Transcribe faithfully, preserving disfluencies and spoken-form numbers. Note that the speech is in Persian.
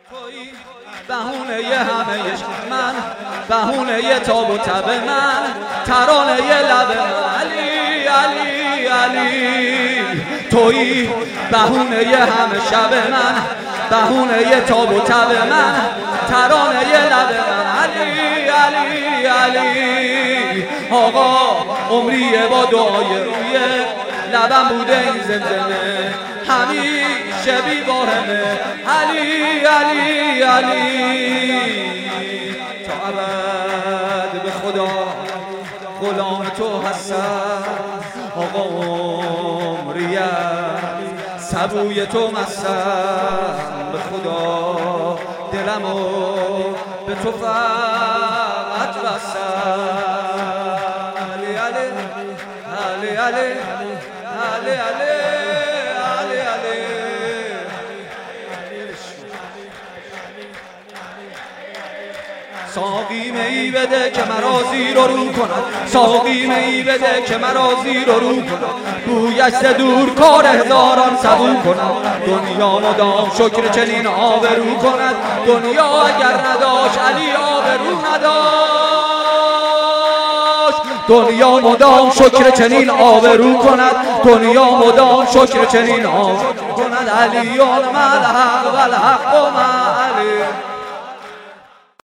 تویی بهونه ی همه من، بهونه ی تاب و تب من، ترانه ی لب من. علی علی علی تویی بهونه ی همه شب من، بهونه ی تاب و تب من، ترانه ی لب من. علی علی علی آقا عمری با دعای روی لبم بوده این زمزمه، همیشه بی واهمه. علی علی علی تا ابد به خدا غلام تو هستم. آقا عمریه سبوی تو مستم، به خدا دلمو به تو فقط بستم. علی علی علی علی علی علی علی علی ساقی می بده که مرا زیر و رو کند، ساقی می بده که مرا زیر و رو کند، بویش ز دور کار هزاران سبو کند. دنیا مدام شکر چنین آبرو کند، دنیا اگر نداشت علی آبرو نداشت. دنیا مدام شکر چنین آبرو کند، دنیا مدام شکر چنین آبرو کند. علی الحق و الحق مع علی.